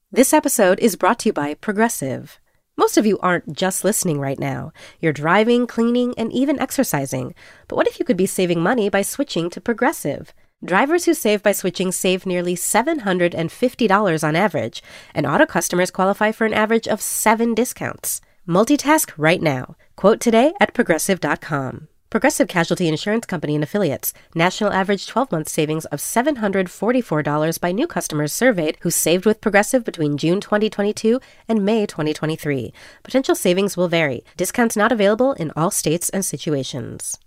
This episode is brought to you by Progressive. Most of you aren't just listening right now. You're driving, cleaning, and even exercising. But what if you could be saving money by switching to Progressive? Drivers who save by switching save nearly $750 on average, and auto customers qualify for an average of 7 discounts. Multitask right now. Quote today at Progressive.com. Progressive Casualty Insurance Company and Affiliates. National average 12-month savings of $744 by new customers surveyed who saved with Progressive between June 2022 and May 2023. Potential savings will vary. Discounts not available in all states and situations.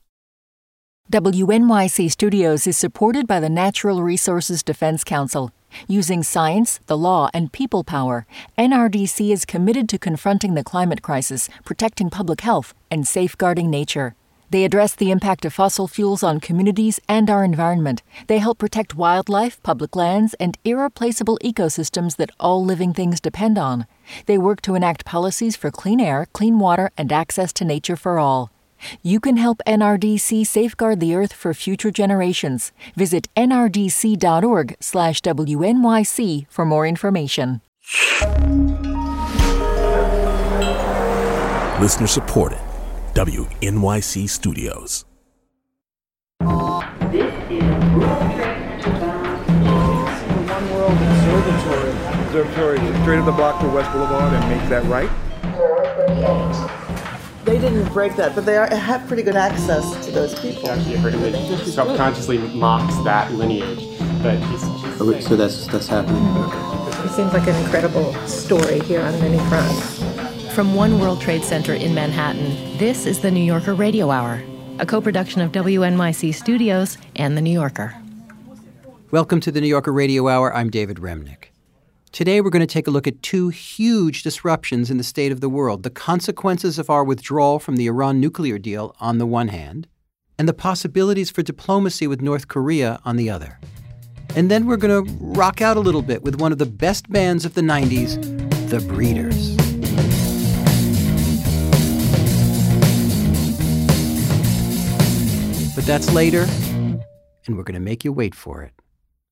WNYC Studios is supported by the Natural Resources Defense Council. Using science, the law, and people power, NRDC is committed to confronting the climate crisis, protecting public health, and safeguarding nature. They address the impact of fossil fuels on communities and our environment. They help protect wildlife, public lands, and irreplaceable ecosystems that all living things depend on. They work to enact policies for clean air, clean water, and access to nature for all. You can help NRDC safeguard the Earth for future generations. Visit nrdc.org/WNYC for more information. Listener supported. WNYC Studios. This is World Trade One World Observatory straight up the block to West Boulevard and make that right. They didn't break that, but they have pretty good access to those people. Actually, I've heard him subconsciously mocks that lineage, but so that's happening. It seems like an incredible story here on many fronts. From One World Trade Center in Manhattan, this is the New Yorker Radio Hour, a co-production of WNYC Studios and The New Yorker. Welcome to the New Yorker Radio Hour. I'm David Remnick. Today we're going to take a look at 2 huge disruptions in the state of the world, the consequences of our withdrawal from the Iran nuclear deal on the one hand, and the possibilities for diplomacy with North Korea on the other. And then we're going to rock out a little bit with one of the best bands of the 90s, The Breeders. But that's later, and we're going to make you wait for it.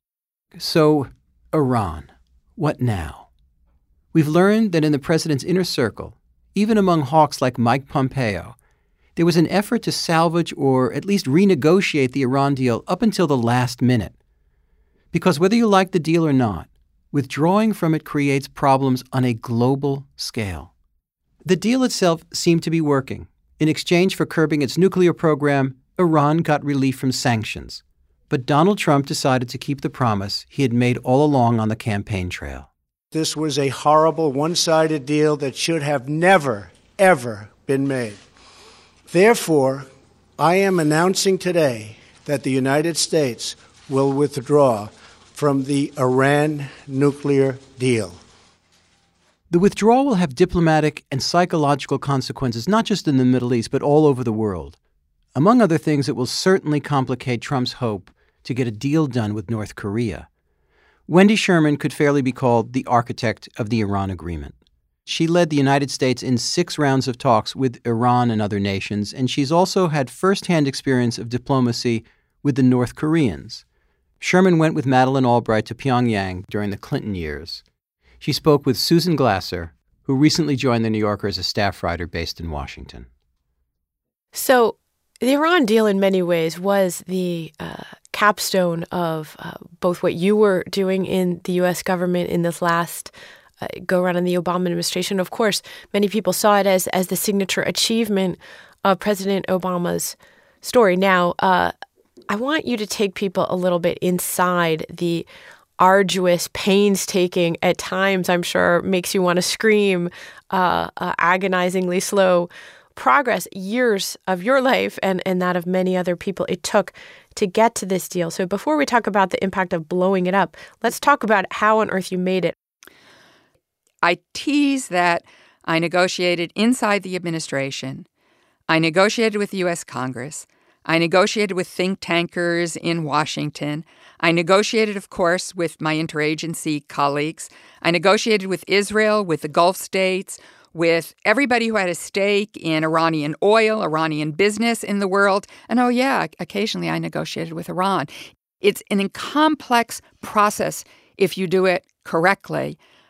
So, Iran, what now? We've learned that in the president's inner circle, even among hawks like Mike Pompeo, there was an effort to salvage or at least renegotiate the Iran deal up until the last minute. Because whether you like the deal or not, withdrawing from it creates problems on a global scale. The deal itself seemed to be working. In exchange for curbing its nuclear program, Iran got relief from sanctions. But Donald Trump decided to keep the promise he had made all along on the campaign trail. This was a horrible, one-sided deal that should have never, ever been made. Therefore, I am announcing today that the United States will withdraw from the Iran nuclear deal. The withdrawal will have diplomatic and psychological consequences, not just in the Middle East, but all over the world. Among other things, it will certainly complicate Trump's hope to get a deal done with North Korea. Wendy Sherman could fairly be called the architect of the Iran agreement. She led the United States in 6 rounds of talks with Iran and other nations, and she's also had firsthand experience of diplomacy with the North Koreans. Sherman went with Madeleine Albright to Pyongyang during the Clinton years. She spoke with Susan Glasser, who recently joined The New Yorker as a staff writer based in Washington. So, the Iran deal in many ways was the capstone of both what you were doing in the U.S. government in this last go-around in the Obama administration. Of course, many people saw it as the signature achievement of President Obama's story. Now, I want you to take people a little bit inside the arduous, painstaking, at times, I'm sure, makes you want to scream, agonizingly slow progress, years of your life and that of many other people it took to get to this deal. So before we talk about the impact of blowing it up, let's talk about how on earth you made it. I tease that I negotiated inside the administration. I negotiated with the U.S. Congress. I negotiated with think tankers in Washington. I negotiated, of course, with my interagency colleagues. I negotiated with Israel, with the Gulf states, with everybody who had a stake in Iranian oil, Iranian business in the world. And oh yeah, occasionally I negotiated with Iran. It's an complex process if you do it correctly.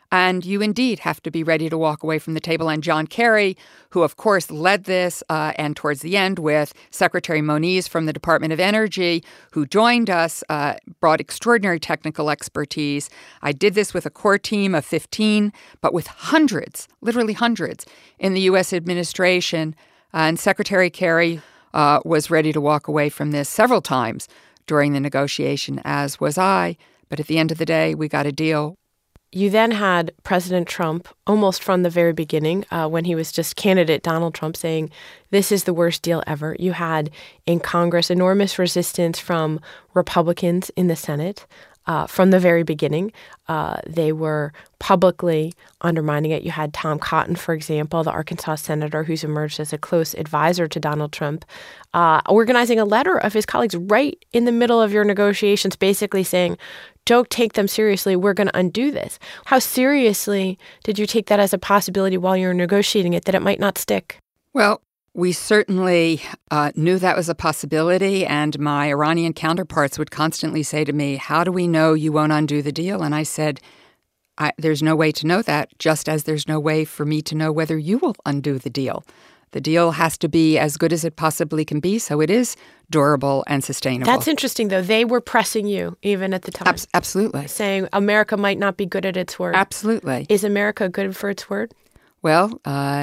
And you indeed have to be ready to walk away from the table. And John Kerry, who of course led this, and towards the end with Secretary Moniz from the Department of Energy, who joined us, brought extraordinary technical expertise. I did this with a core team of 15, but with hundreds, literally hundreds, in the U.S. administration. And Secretary Kerry was ready to walk away from this several times during the negotiation, as was I. But at the end of the day, we got a deal. You then had President Trump, almost from the very beginning, when he was just candidate Donald Trump, saying, this is the worst deal ever. You had in Congress enormous resistance from Republicans in the Senate. From the very beginning, they were publicly undermining it. You had Tom Cotton, for example, the Arkansas senator who's emerged as a close advisor to Donald Trump, organizing a letter of his colleagues right in the middle of your negotiations, basically saying, don't take them seriously. We're going to undo this. How seriously did you take that as a possibility while you were negotiating it, that it might not stick? Well, we certainly knew that was a possibility, and my Iranian counterparts would constantly say to me, how do we know you won't undo the deal? And I said, there's no way to know that, just as there's no way for me to know whether you will undo the deal. The deal has to be as good as it possibly can be, so it is durable and sustainable. That's interesting, though. They were pressing you even at the time. Absolutely. Saying America might not be good at its word. Absolutely. Is America good for its word? Well,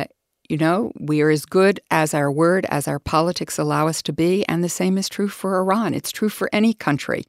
we are as good as our word, as our politics allow us to be, and the same is true for Iran. It's true for any country.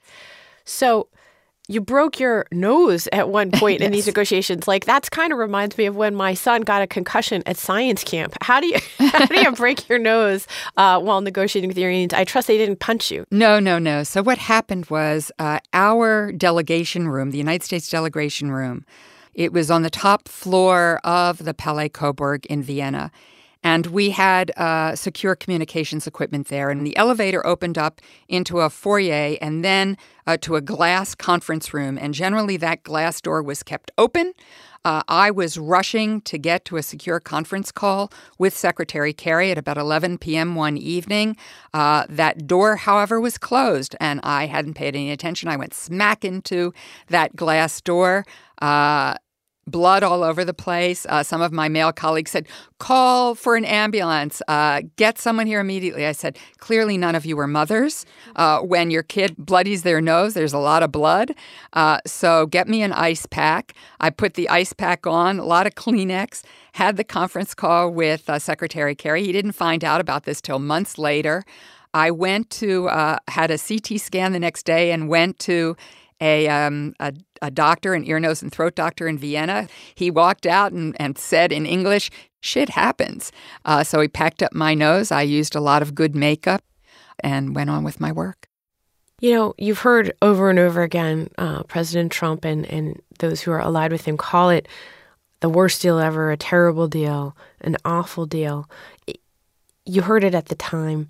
So you broke your nose at one point Yes. in these negotiations. Like, that's kind of reminds me of when my son got a concussion at science camp. How do you break your nose while negotiating with the Iranians? I trust they didn't punch you. No. So what happened was our delegation room, the United States delegation room, it was on the top floor of the Palais Coburg in Vienna. And we had secure communications equipment there. And the elevator opened up into a foyer and then to a glass conference room. And generally that glass door was kept open. I was rushing to get to a secure conference call with Secretary Kerry at about 11 p.m. one evening. That door, however, was closed, and I hadn't paid any attention. I went smack into that glass door. Blood all over the place. Some of my male colleagues said, call for an ambulance. Get someone here immediately. I said, clearly none of you are mothers. When your kid bloodies their nose, there's a lot of blood. So get me an ice pack. I put the ice pack on, a lot of Kleenex, had the conference call with Secretary Kerry. He didn't find out about this till months later. I went to, had a CT scan the next day and went to a doctor, an ear, nose, and throat doctor in Vienna. He walked out and said in English, shit happens. So he packed up my nose. I used a lot of good makeup and went on with my work. You know, you've heard over and over again President Trump and those who are allied with him call it the worst deal ever, a terrible deal, an awful deal. You heard it at the time.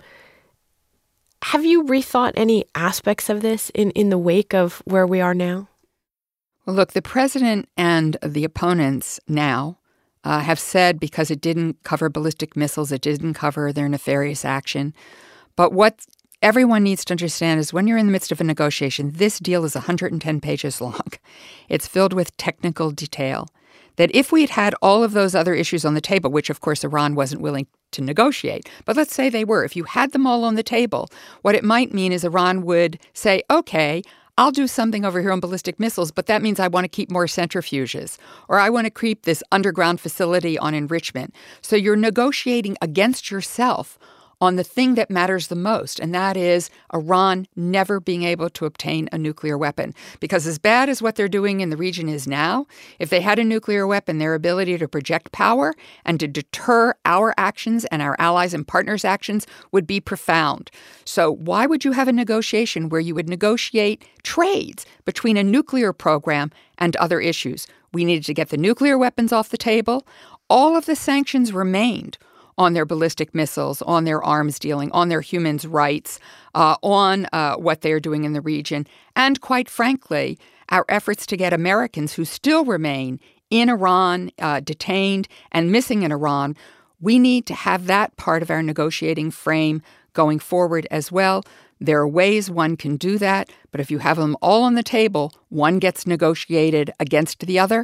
Have you rethought any aspects of this in the wake of where we are now? Well, look, the president and the opponents now have said because it didn't cover ballistic missiles, it didn't cover their nefarious action. But what everyone needs to understand is when you're in the midst of a negotiation, this deal is 110 pages long. It's filled with technical detail. That if we had had all of those other issues on the table, which of course Iran wasn't willing to negotiate, but let's say they were, if you had them all on the table, what it might mean is Iran would say, okay, I'll do something over here on ballistic missiles, but that means I want to keep more centrifuges, or I want to keep this underground facility on enrichment. So you're negotiating against yourself on the thing that matters the most, and that is Iran never being able to obtain a nuclear weapon. Because as bad as what they're doing in the region is now, if they had a nuclear weapon, their ability to project power and to deter our actions and our allies and partners' actions would be profound. So why would you have a negotiation where you would negotiate trades between a nuclear program and other issues? We needed to get the nuclear weapons off the table. All of the sanctions remained on their ballistic missiles, on their arms dealing, on their human rights, on what they are doing in the region, and quite frankly, our efforts to get Americans who still remain in Iran, detained and missing in Iran. We need to have that part of our negotiating frame going forward as well. There are ways one can do that, but if you have them all on the table, one gets negotiated against the other,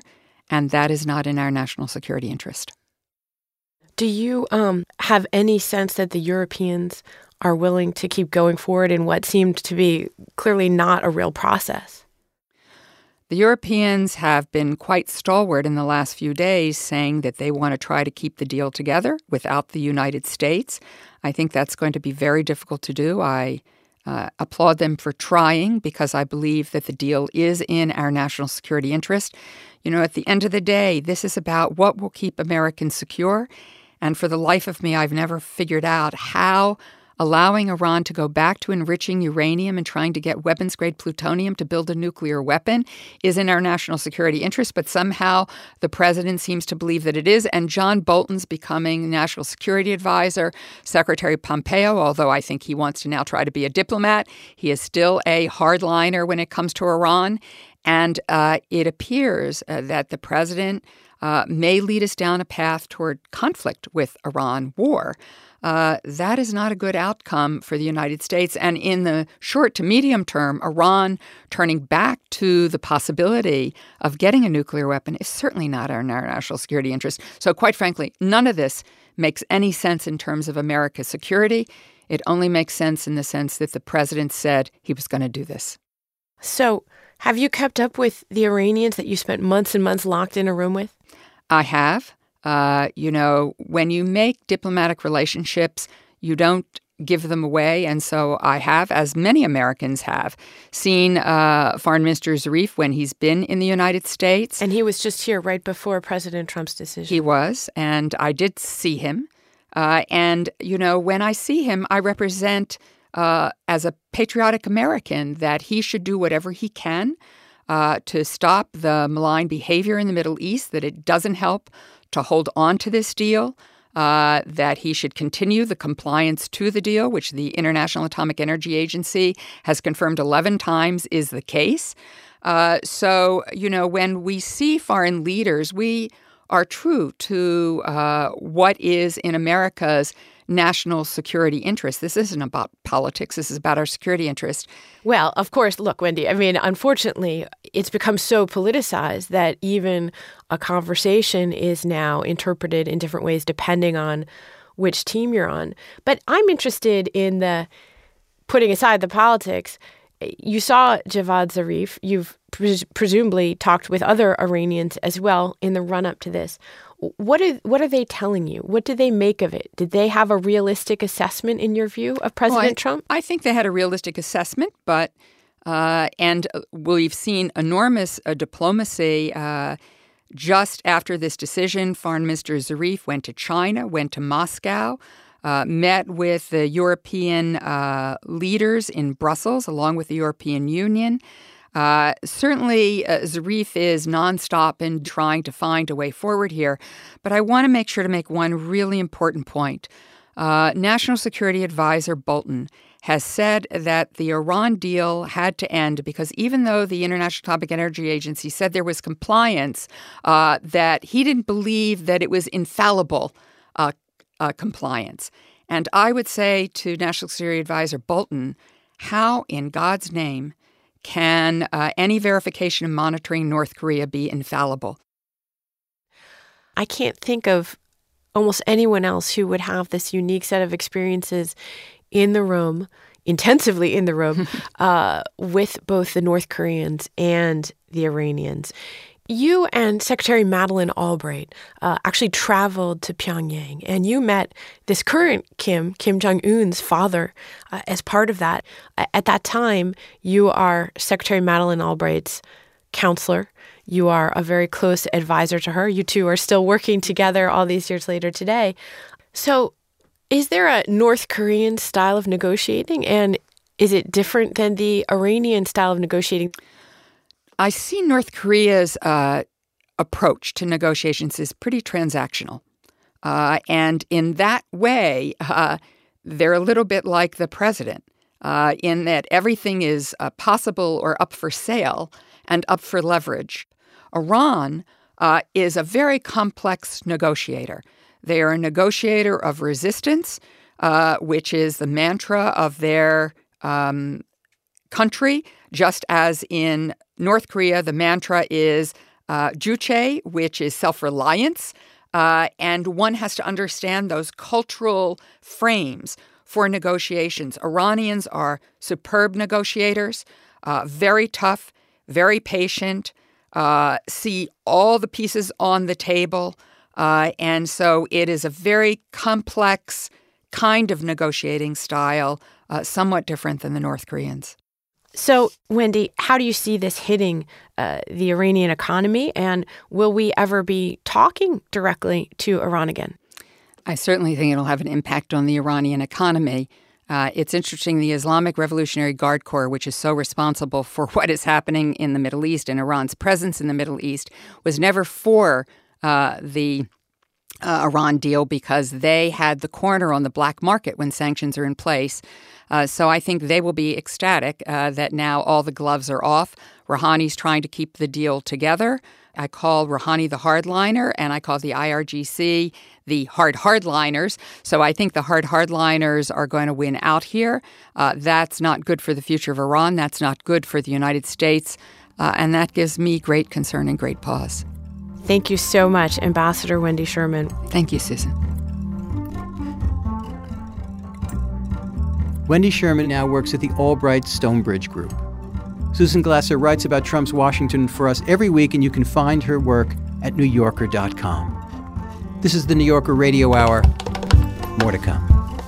and that is not in our national security interest. Do you have any sense that the Europeans are willing to keep going forward in what seemed to be clearly not a real process? The Europeans have been quite stalwart in the last few days, saying that they want to try to keep the deal together without the United States. I think that's going to be very difficult to do. I applaud them for trying, because I believe that the deal is in our national security interest. You know, at the end of the day, this is about what will keep Americans secure. And for the life of me, I've never figured out how allowing Iran to go back to enriching uranium and trying to get weapons-grade plutonium to build a nuclear weapon is in our national security interest. But somehow the president seems to believe that it is. And John Bolton's becoming national security advisor. Secretary Pompeo, although I think he wants to now try to be a diplomat, he is still a hardliner when it comes to Iran. And it appears that the president may lead us down a path toward conflict with Iran, war. That is not a good outcome for the United States. And in the short to medium term, Iran turning back to the possibility of getting a nuclear weapon is certainly not in our national security interest. So quite frankly, none of this makes any sense in terms of America's security. It only makes sense in the sense that the president said he was going to do this. So have you kept up with the Iranians that you spent months and months locked in a room with? I have. When you make diplomatic relationships, you don't give them away. And so I have, as many Americans have, seen Foreign Minister Zarif when he's been in the United States. And he was just here right before President Trump's decision. He was, and I did see him. When I see him, I represent, as a patriotic American, that he should do whatever he can to stop the malign behavior in the Middle East, that it doesn't help to hold on to this deal, that he should continue the compliance to the deal, which the International Atomic Energy Agency has confirmed 11 times is the case. When we see foreign leaders, we are true to what is in America's national security interest. This isn't about politics. This is about our security interest. Well, of course, look, Wendy, I mean, unfortunately, it's become so politicized that even a conversation is now interpreted in different ways depending on which team you're on. But I'm interested in the putting aside the politics. You saw Javad Zarif. You've presumably talked with other Iranians as well in the run-up to this. What are they telling you? What do they make of it? Did they have a realistic assessment, in your view, of President Trump? I think they had a realistic assessment, but we've seen enormous diplomacy. Just after this decision, Foreign Minister Zarif went to China, went to Moscow, met with the European leaders in Brussels, along with the European Union. Certainly, Zarif is nonstop in trying to find a way forward here. But I want to make sure to make one really important point. National Security Advisor Bolton has said that the Iran deal had to end because even though the International Atomic Energy Agency said there was compliance, that he didn't believe that it was infallible compliance. And I would say to National Security Advisor Bolton, how in God's name can any verification and monitoring North Korea be infallible? I can't think of almost anyone else who would have this unique set of experiences in the room, intensively in the room, with both the North Koreans and the Iranians. You and Secretary Madeleine Albright actually traveled to Pyongyang, and you met this current Kim Jong-un's father, as part of that. At that time, you are Secretary Madeleine Albright's counselor. You are a very close advisor to her. You two are still working together all these years later today. So is there a North Korean style of negotiating, and is it different than the Iranian style of negotiating? I see North Korea's approach to negotiations is pretty transactional. And in that way, they're a little bit like the president in that everything is possible or up for sale and up for leverage. Iran is a very complex negotiator. They are a negotiator of resistance, which is the mantra of their country, just as in North Korea, the mantra is Juche, which is self-reliance, and one has to understand those cultural frames for negotiations. Iranians are superb negotiators, very tough, very patient, see all the pieces on the table. And so it is a very complex kind of negotiating style, somewhat different than the North Koreans. So, Wendy, how do you see this hitting the Iranian economy? And will we ever be talking directly to Iran again? I certainly think it'll have an impact on the Iranian economy. It's interesting, the Islamic Revolutionary Guard Corps, which is so responsible for what is happening in the Middle East and Iran's presence in the Middle East, was never for the Iran deal because they had the corner on the black market when sanctions are in place. So I think they will be ecstatic that now all the gloves are off. Rouhani's trying to keep the deal together. I call Rouhani the hardliner, and I call the IRGC the hardliners. So I think the hardliners are going to win out here. That's not good for the future of Iran. That's not good for the United States. And that gives me great concern and great pause. Thank you so much, Ambassador Wendy Sherman. Thank you, Susan. Wendy Sherman now works at the Albright Stonebridge Group. Susan Glasser writes about Trump's Washington for us every week, and you can find her work at NewYorker.com. This is the New Yorker Radio Hour. More to come.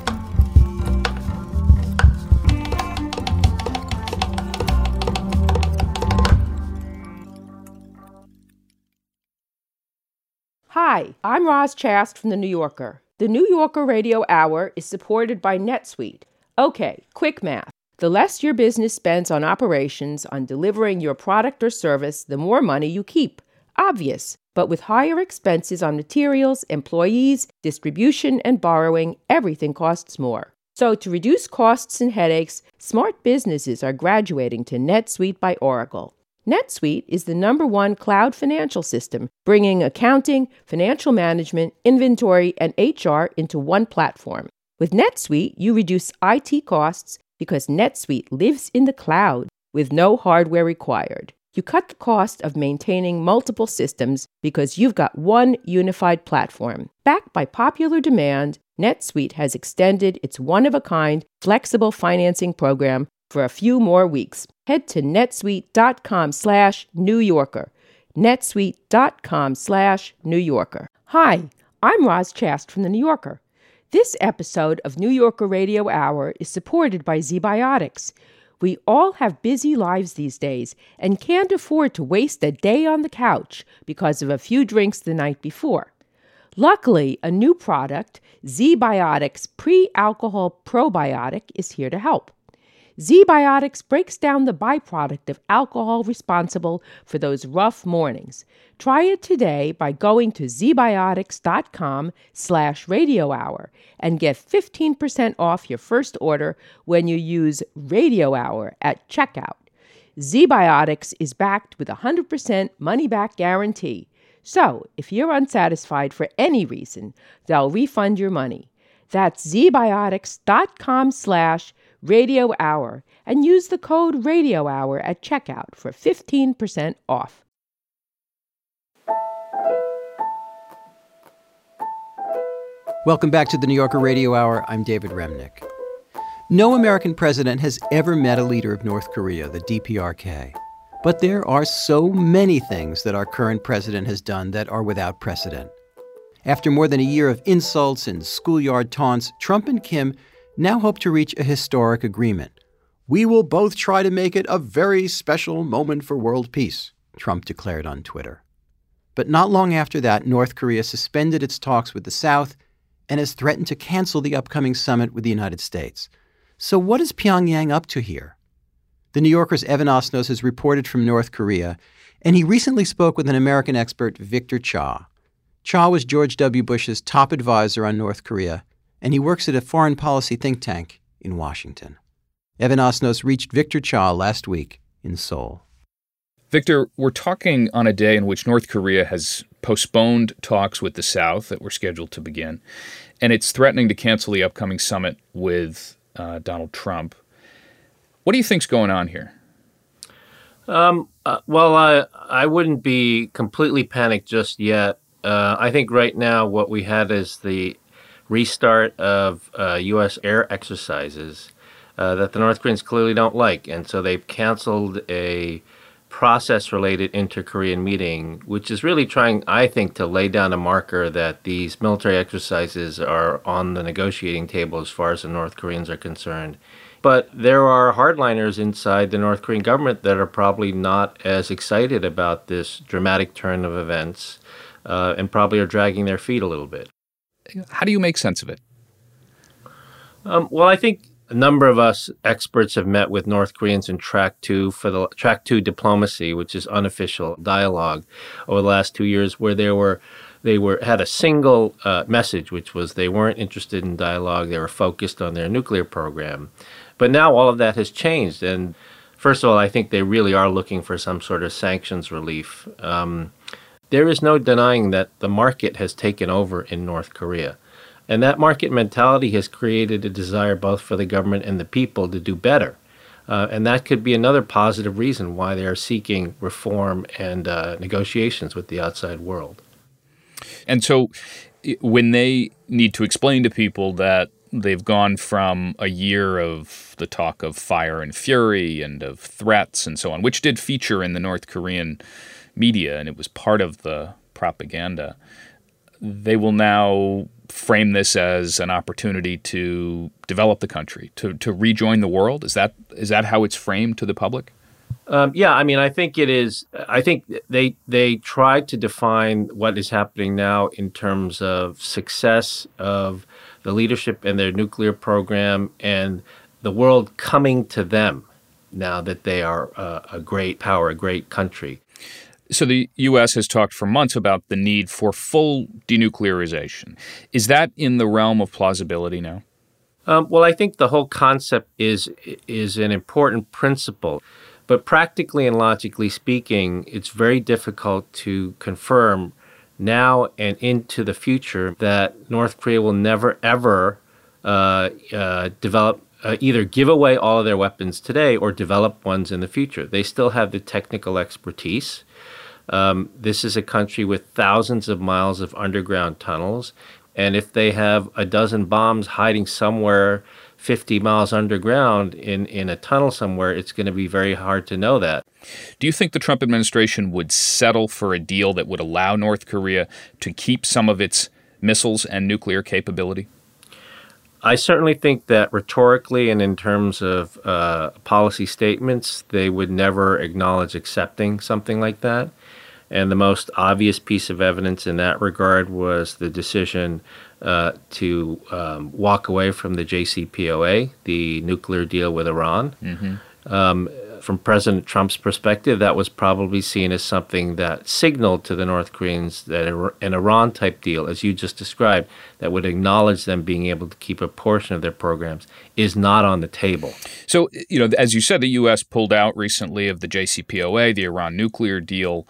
Hi, I'm Roz Chast from The New Yorker. The New Yorker Radio Hour is supported by NetSuite. Okay, quick math. The less your business spends on operations, on delivering your product or service, the more money you keep. Obvious. But with higher expenses on materials, employees, distribution, and borrowing, everything costs more. So to reduce costs and headaches, smart businesses are graduating to NetSuite by Oracle. NetSuite is the #1 cloud financial system, bringing accounting, financial management, inventory, and HR into one platform. With NetSuite, you reduce IT costs because NetSuite lives in the cloud with no hardware required. You cut the cost of maintaining multiple systems because you've got one unified platform. Backed by popular demand, NetSuite has extended its one-of-a-kind flexible financing program for a few more weeks. Head to netsuite.com/New Yorker. netsuite.com/New Yorker. Hi, I'm Roz Chast from The New Yorker. This episode of New Yorker Radio Hour is supported by ZBiotics. We all have busy lives these days and can't afford to waste a day on the couch because of a few drinks the night before. Luckily, a new product, ZBiotics Pre-Alcohol Probiotic, is here to help. ZBiotics breaks down the byproduct of alcohol responsible for those rough mornings. Try it today by going to zbiotics.com/radio hour and get 15% off your first order when you use Radio Hour at checkout. ZBiotics is backed with a 100% money-back guarantee. So, if you're unsatisfied for any reason, they'll refund your money. That's zbiotics.com/Radio Hour and use the code Radio Hour at checkout for 15% off. Welcome back to the New Yorker Radio Hour. I'm David Remnick. No American president has ever met a leader of North Korea, the DPRK. But there are so many things that our current president has done that are without precedent. After more than a year of insults and schoolyard taunts, Trump and Kim now hope to reach a historic agreement. "We will both try to make it a very special moment for world peace," Trump declared on Twitter. But not long after that, North Korea suspended its talks with the South and has threatened to cancel the upcoming summit with the United States. So what is Pyongyang up to here? The New Yorker's Evan Osnos has reported from North Korea, and he recently spoke with an American expert, Victor Cha. Cha was George W. Bush's top advisor on North Korea, and he works at a foreign policy think tank in Washington. Evan Osnos reached Victor Cha last week in Seoul. Victor, we're talking on a day in which North Korea has postponed talks with the South that were scheduled to begin, and it's threatening to cancel the upcoming summit with Donald Trump. What do you think's going on here? I wouldn't be completely panicked just yet. I think right now what we had is the restart of U.S. air exercises that the North Koreans clearly don't like. And so they've canceled a process-related inter-Korean meeting, which is really trying, I think, to lay down a marker that these military exercises are on the negotiating table as far as the North Koreans are concerned. But there are hardliners inside the North Korean government that are probably not as excited about this dramatic turn of events and probably are dragging their feet a little bit. How do you make sense of it? I think a number of us experts have met with North Koreans in Track 2 for the Track 2 diplomacy, which is unofficial dialogue, over the last 2 years, where they had a single message, which was they weren't interested in dialogue. They were focused on their nuclear program. But now all of that has changed. And first of all, I think they really are looking for some sort of sanctions relief. There is no denying that the market has taken over in North Korea. And that market mentality has created a desire both for the government and the people to do better. And that could be another positive reason why they are seeking reform and negotiations with the outside world. And so when they need to explain to people that they've gone from a year of the talk of fire and fury and of threats and so on, which did feature in the North Korean media, and it was part of the propaganda, they will now frame this as an opportunity to develop the country, to rejoin the world. Is that how it's framed to the public? I think it is. I think they try to define what is happening now in terms of success of the leadership in their nuclear program and the world coming to them now that they are a great power, a great country. So the U.S. has talked for months about the need for full denuclearization. Is that in the realm of plausibility now? I think the whole concept is an important principle. But practically and logically speaking, it's very difficult to confirm now and into the future that North Korea will never, ever develop, either give away all of their weapons today or develop ones in the future. They still have the technical expertise. This is a country with thousands of miles of underground tunnels. And if they have a dozen bombs hiding somewhere 50 miles underground in a tunnel somewhere, it's going to be very hard to know that. Do you think the Trump administration would settle for a deal that would allow North Korea to keep some of its missiles and nuclear capability? I certainly think that rhetorically and in terms of policy statements, they would never acknowledge accepting something like that. And the most obvious piece of evidence in that regard was the decision to walk away from the JCPOA, the nuclear deal with Iran. Mm-hmm. From President Trump's perspective, that was probably seen as something that signaled to the North Koreans that an Iran-type deal, as you just described, that would acknowledge them being able to keep a portion of their programs, is not on the table. So, as you said, the U.S. pulled out recently of the JCPOA, the Iran nuclear deal.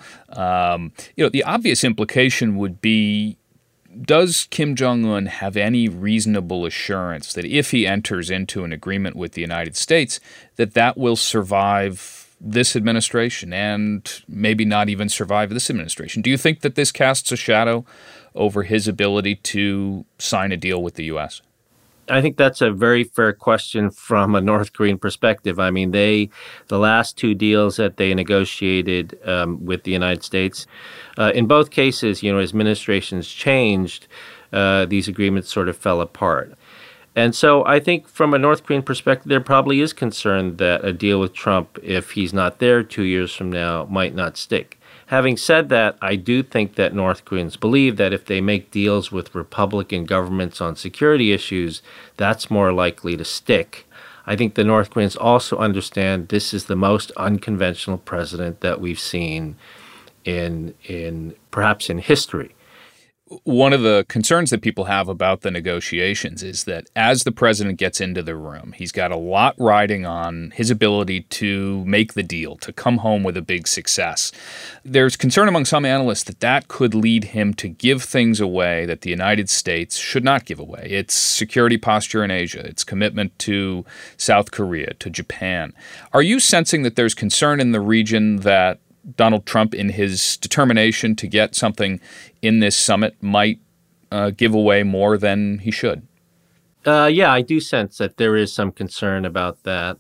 The obvious implication would be, does Kim Jong-un have any reasonable assurance that if he enters into an agreement with the United States, that will survive this administration and maybe not even survive this administration? Do you think that this casts a shadow over his ability to sign a deal with the U.S.? I think that's a very fair question from a North Korean perspective. I mean, the last two deals that they negotiated with the United States, in both cases, administrations changed, these agreements sort of fell apart. And so I think from a North Korean perspective, there probably is concern that a deal with Trump, if he's not there 2 years from now, might not stick. Having said that, I do think that North Koreans believe that if they make deals with Republican governments on security issues, that's more likely to stick. I think the North Koreans also understand this is the most unconventional president that we've seen in perhaps in history. one of the concerns that people have about the negotiations is that as the president gets into the room, he's got a lot riding on his ability to make the deal, to come home with a big success. There's concern among some analysts that that could lead him to give things away that the United States should not give away. Its security posture in Asia, its commitment to South Korea, to Japan. Are you sensing that there's concern in the region that Donald Trump, in his determination to get something in this summit, might give away more than he should? Yeah, I do sense that there is some concern about that.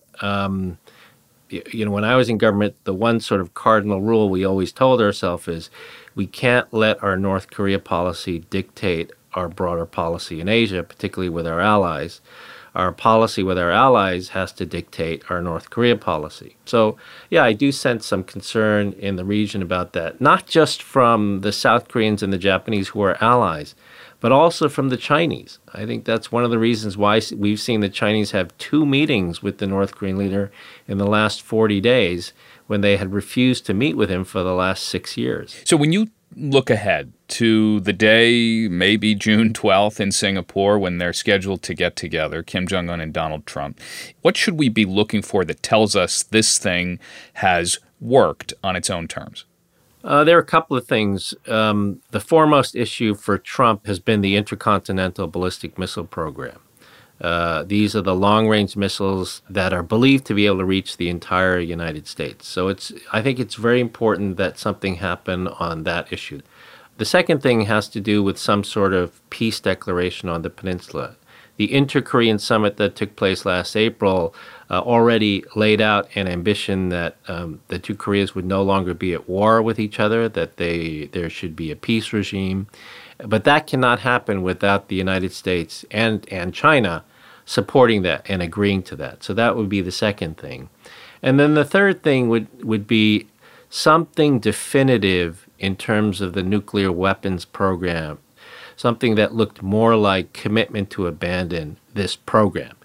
When I was in government, the one sort of cardinal rule we always told ourselves is we can't let our North Korea policy dictate our broader policy in Asia, particularly with our allies. Our policy with our allies has to dictate our North Korea policy. So, yeah, I do sense some concern in the region about that, not just from the South Koreans and the Japanese who are allies, but also from the Chinese. I think that's one of the reasons why we've seen the Chinese have 2 meetings with the North Korean leader in the last 40 days when they had refused to meet with him for the last 6 years. So when you look ahead to the day, maybe June 12th in Singapore, when they're scheduled to get together, Kim Jong-un and Donald Trump, what should we be looking for that tells us this thing has worked on its own terms? There are a couple of things. The foremost issue for Trump has been the Intercontinental Ballistic Missile Program. These are the long-range missiles that are believed to be able to reach the entire United States. So I think it's very important that something happen on that issue. The second thing has to do with some sort of peace declaration on the peninsula. The Inter-Korean summit that took place last April already laid out an ambition that the 2 Koreas would no longer be at war with each other, that there should be a peace regime. But that cannot happen without the United States and China supporting that and agreeing to that. So that would be the second thing. And then the third thing would be something definitive in terms of the nuclear weapons program, something that looked more like commitment to abandon this program.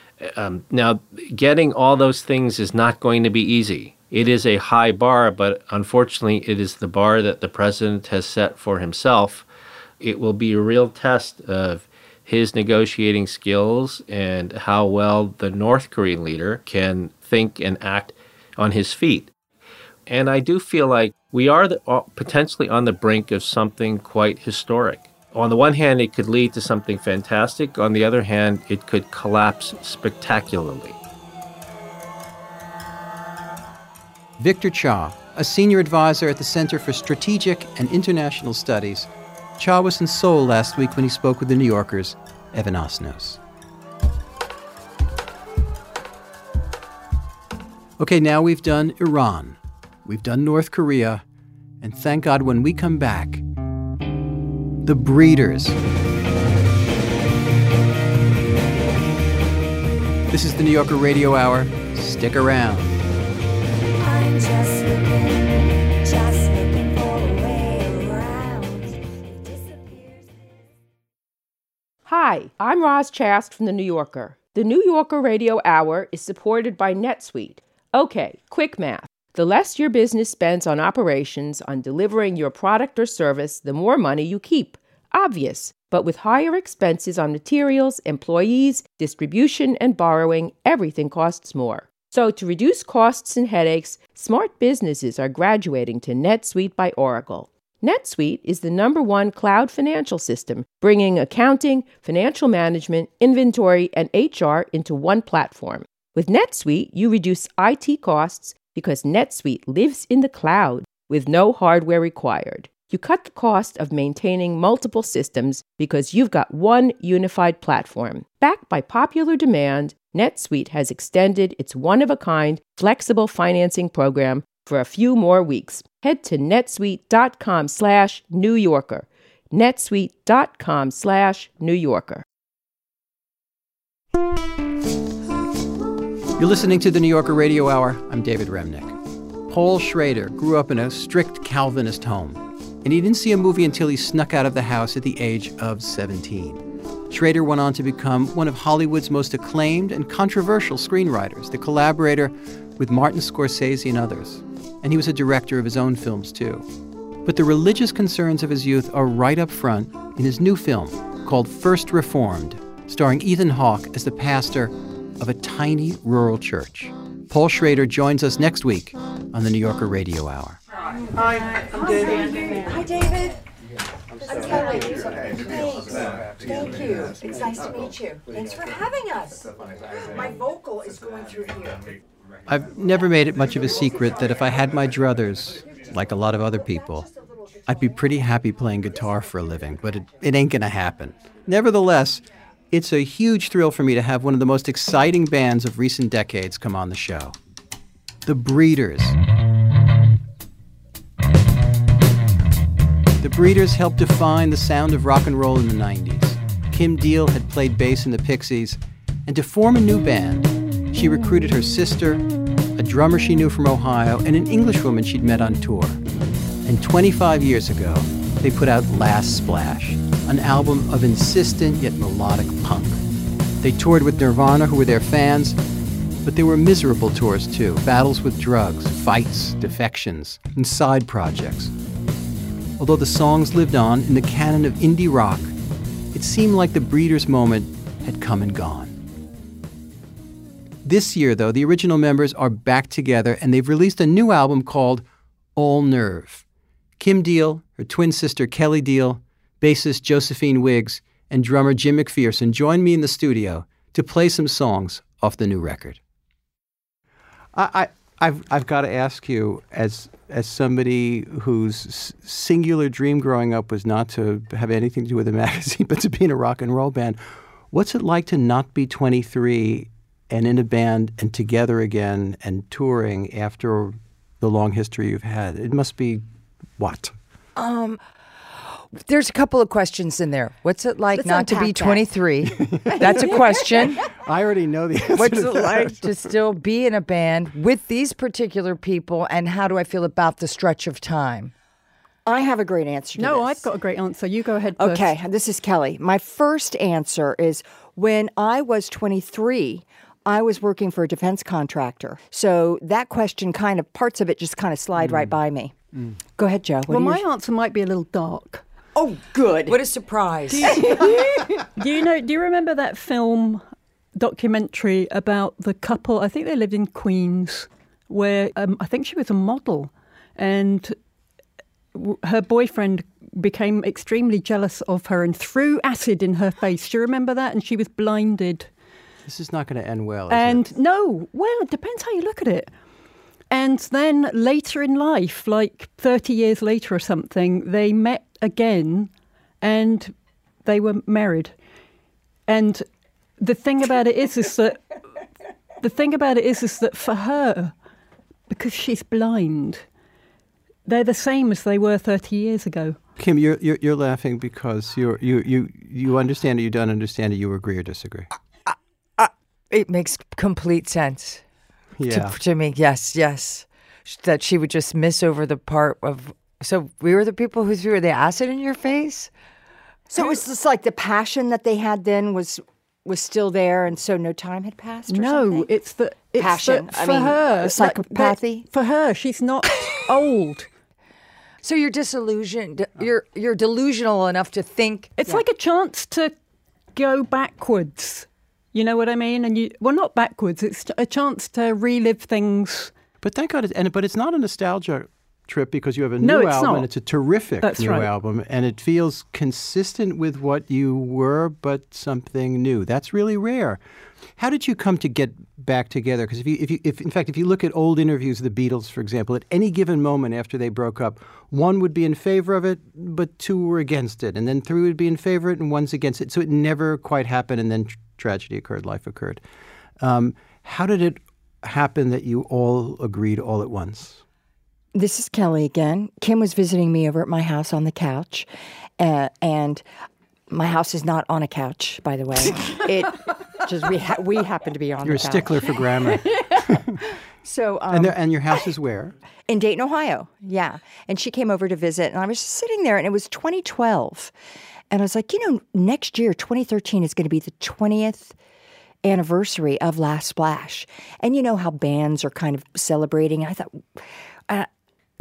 Now, getting all those things is not going to be easy. It is a high bar, but unfortunately, it is the bar that the president has set for himself. It will be a real test of his negotiating skills and how well the North Korean leader can think and act on his feet. And I do feel like we are potentially on the brink of something quite historic. On the one hand, it could lead to something fantastic. On the other hand, it could collapse spectacularly. Victor Cha, a senior advisor at the Center for Strategic and International Studies. Cha was in Seoul last week when he spoke with the New Yorker's Evan Osnos. Okay, now we've done Iran. We've done North Korea. And thank God when we come back, the breeders. This is the New Yorker Radio Hour. Stick around. I'm just looking for a way around. Hi, I'm Roz Chast from The New Yorker. The New Yorker Radio Hour is supported by NetSuite. Okay, quick math. The less your business spends on operations, on delivering your product or service, the more money you keep. Obvious. But with higher expenses on materials, employees, distribution, and borrowing, everything costs more. So to reduce costs and headaches, smart businesses are graduating to NetSuite by Oracle. NetSuite is the #1 cloud financial system, bringing accounting, financial management, inventory, and HR into one platform. With NetSuite, you reduce IT costs because NetSuite lives in the cloud with no hardware required. You cut the cost of maintaining multiple systems because you've got one unified platform. Backed by popular demand, NetSuite has extended its one-of-a-kind flexible financing program for a few more weeks. Head to netsuite.com/New Yorker. netsuite.com/New Yorker. You're listening to the New Yorker Radio Hour. I'm David Remnick. Paul Schrader grew up in a strict Calvinist home, and he didn't see a movie until he snuck out of the house at the age of 17. Schrader went on to become one of Hollywood's most acclaimed and controversial screenwriters, the collaborator with Martin Scorsese and others. And he was a director of his own films, too. But the religious concerns of his youth are right up front in his new film called First Reformed, starring Ethan Hawke as the pastor of a tiny rural church. Paul Schrader joins us next week on the New Yorker Radio Hour. Hi, I'm David. Hi, David. I'm Kelly. Thank you. It's nice to meet you. Thanks for having us. My vocal is going through here. I've never made it much of a secret that if I had my druthers, like a lot of other people, I'd be pretty happy playing guitar for a living, but it ain't gonna happen. Nevertheless, it's a huge thrill for me to have one of the most exciting bands of recent decades come on the show. The Breeders. The Breeders helped define the sound of rock and roll in the 90s. Kim Deal had played bass in the Pixies, and to form a new band, she recruited her sister, a drummer she knew from Ohio, and an Englishwoman she'd met on tour. And 25 years ago, they put out Last Splash, an album of insistent yet melodic punk. They toured with Nirvana, who were their fans, but they were miserable tours too. Battles with drugs, fights, defections, and side projects. Although the songs lived on in the canon of indie rock, it seemed like the Breeders' moment had come and gone. This year, though, the original members are back together, and they've released a new album called All Nerve. Kim Deal, her twin sister Kelly Deal, bassist Josephine Wiggs, and drummer Jim McPherson join me in the studio to play some songs off the new record. I've got to ask you, as somebody whose singular dream growing up was not to have anything to do with a magazine, but to be in a rock and roll band, what's it like to not be 23 and in a band and together again and touring after the long history you've had? It must be what? There's a couple of questions in there. What's it like Let's not to be unpack that. 23? That's a question. I already know the answer What's to it that. like to still be in a band with these particular people, and how do I feel about the stretch of time? I have a great answer to No, this. I've got a great answer. You go ahead first. Okay, this is Kelly. My first answer is when I was 23, I was working for a defense contractor. So that question kind of, parts of it just kind of slide right by me. Go ahead, Joe. Well, my answer might be a little dark. Oh, good. What a surprise. Do you remember that film documentary about the couple? I think they lived in Queens, where I think she was a model, and her boyfriend became extremely jealous of her and threw acid in her face. Do you remember that? And she was blinded. This is not going to end well, is And it? no, well, it depends how you look at it. And then later in life, like 30 years later or something, they met again and they were married. And the thing about it is that for her, because she's blind, they're the same as they were 30 years ago. Kim, you're laughing because you understand it, you don't understand it, you agree or disagree. It makes complete sense. Yeah. To me, yes. That she would just miss over the part of... So we were the people who threw the acid in your face? So it was just like the passion that they had then was still there, and so no time had passed or something? It's passion. For her. Psychopathy? For her, she's not old. So you're disillusioned. You're delusional enough to think... It's like a chance to go backwards. You know what I mean? And not backwards. It's a chance to relive things. But thank God, but it's not a nostalgia trip because you have a No, new it's album, not. and it's a terrific That's new right. album, and it feels consistent with what you were, but something new. That's really rare. How did you come to get back together? Because if you look at old interviews of the Beatles, for example, at any given moment after they broke up, one would be in favor of it, but two were against it, and then three would be in favor of it, and one's against it. So it never quite happened, and then tragedy occurred, life occurred. How did it happen that you all agreed all at once? This is Kelly again. Kim was visiting me over at my house on the couch, and my house is not on a couch, by the way. It just we happen to be on You're the a couch. stickler for grammar. So and your house is where? In Dayton, Ohio. Yeah. And she came over to visit, and I was just sitting there, and it was 2012. And I was like, next year, 2013, is going to be the 20th anniversary of Last Splash. And you know how bands are kind of celebrating. And I thought,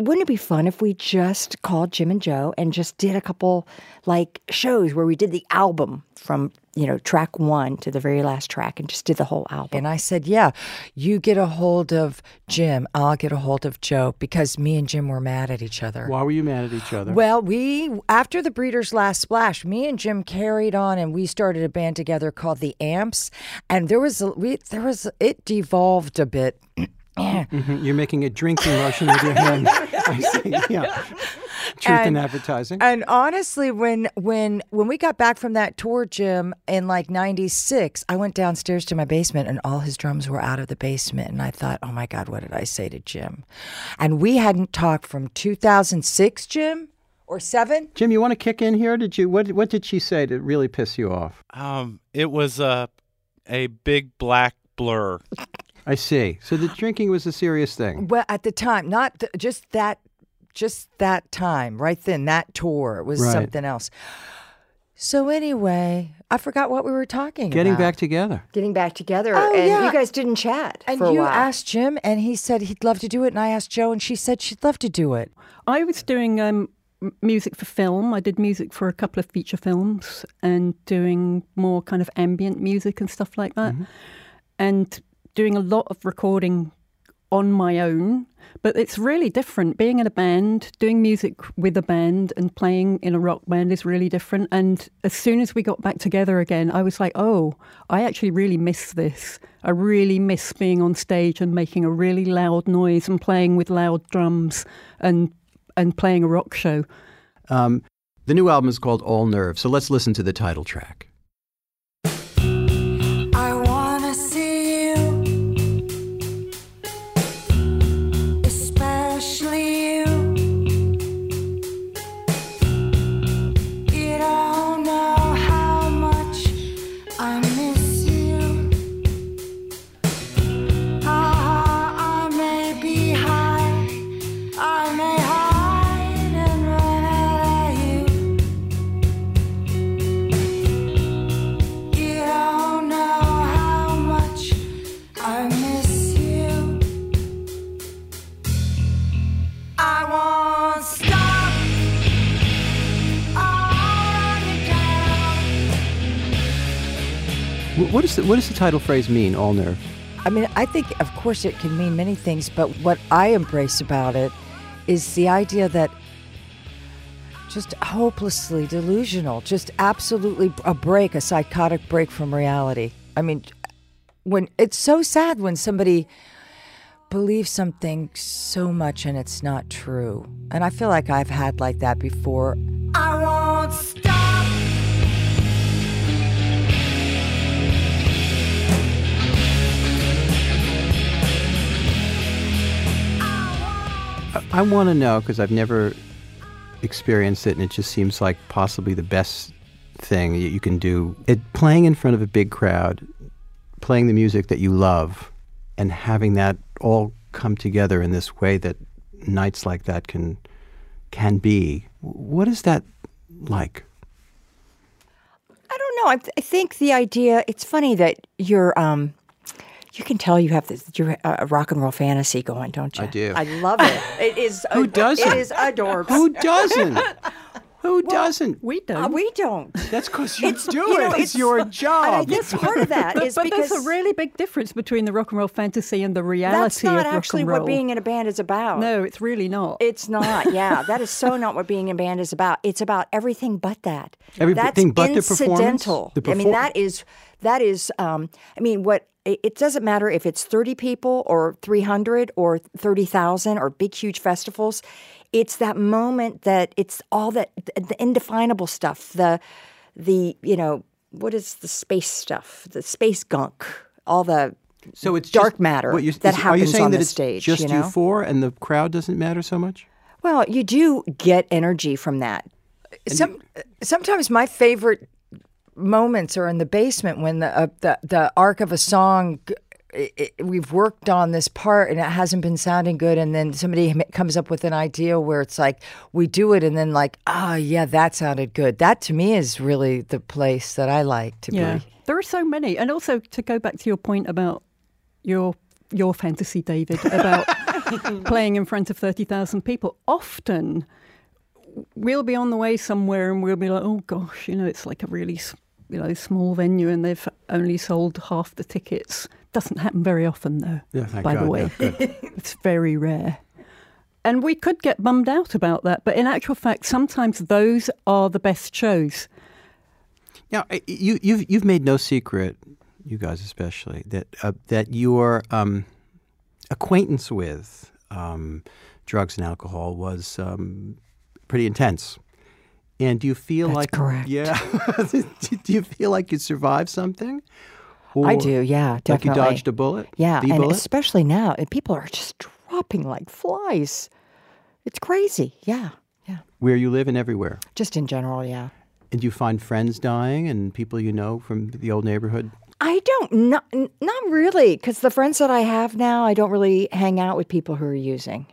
wouldn't it be fun if we just called Jim and Joe and just did a couple like shows where we did the album from, track 1 to the very last track and just did the whole album? And I said, yeah, you get a hold of Jim, I'll get a hold of Joe, because me and Jim were mad at each other. Why were you mad at each other? Well, after the Breeders' last splash, me and Jim carried on and we started a band together called the Amps, and it devolved a bit. You're making a drinking motion with your hand. I see. Yeah. Truth in advertising. And honestly, when we got back from that tour, Jim, in like 96, I went downstairs to my basement and all his drums were out of the basement. And I thought, oh my God, what did I say to Jim? And we hadn't talked from 2006, Jim, or 7. Jim, you want to kick in here? What did she say to really piss you off? It was a big black blur. I see. So the drinking was a serious thing. Well, at the time, not just that time, right then, that tour was something else. So anyway, I forgot what we were talking about. Getting back together. Getting back together. Oh, and yeah. you guys didn't chat and for a you while. asked Jim, and he said he'd love to do it. And I asked Joe, and she said she'd love to do it. I was doing music for film. I did music for a couple of feature films and doing more kind of ambient music and stuff like that. Mm-hmm. And doing a lot of recording on my own, but it's really different. Being in a band, doing music with a band and playing in a rock band is really different. And as soon as we got back together again, I was like, oh, I actually really miss this. I really miss being on stage and making a really loud noise and playing with loud drums and playing a rock show. The new album is called All Nerve, so let's listen to the title track. What does the title phrase mean, All Nerve? I mean, I think, of course, it can mean many things, but what I embrace about it is the idea that just hopelessly delusional, just absolutely a psychotic break from reality. I mean, when it's so sad when somebody believes something so much and it's not true. And I feel like I've had like that before. I won't stop. I want to know, because I've never experienced it, and it just seems like possibly the best thing you can do. Playing in front of a big crowd, playing the music that you love, and having that all come together in this way that nights like that can be. What is that like? I don't know. I think the idea, it's funny that you're... You can tell you have your rock and roll fantasy going, don't you? I do. I love it. It is. Who doesn't? It is adorable. Who doesn't? Who doesn't? We don't. We don't. That's because you do it. It's your job. And I guess part of that is but because there's a really big difference between the rock and roll fantasy and the reality that's not of rock actually and roll. what being in a band is about. No, it's really not. It's not. Yeah, that is so not what being in a band is about. It's about everything but that. Everything that's but incidental. the performance. I mean, that is. I mean, what. It doesn't matter if it's 30 people or 300 or 30,000 or big, huge festivals. It's that moment that it's all that the indefinable stuff, the what is the space stuff, the space gunk, all the so it's dark just, matter that happens are you saying on that the it's stage. Just you four, and the crowd doesn't matter so much? Well, you do get energy from that. Sometimes my favorite moments are in the basement when the arc of a song, we've worked on this part and it hasn't been sounding good, and then somebody comes up with an idea where it's like we do it and then like, oh yeah, that sounded good. That to me is really the place that I like to be. There are so many. And also to go back to your point about your fantasy, David, about playing in front of 30,000 people. Often, we'll be on the way somewhere and we'll be like, oh gosh, it's like a really, small venue and they've only sold half the tickets. Doesn't happen very often, though, by the way. Yeah, it's very rare. And we could get bummed out about that. But in actual fact, sometimes those are the best shows. Now, you've made no secret, you guys especially, that your acquaintance with drugs and alcohol was pretty intense. And do you feel That's like correct. Yeah? Do you feel like you survived something? Or I do, yeah, definitely. Like you dodged a bullet? Yeah, the and bullet? especially now, and people are just dropping like flies. It's crazy, yeah. Where you live and everywhere? Just in general, yeah. And do you find friends dying and people you know from the old neighborhood? I don't, not really, because the friends that I have now, I don't really hang out with people who are using,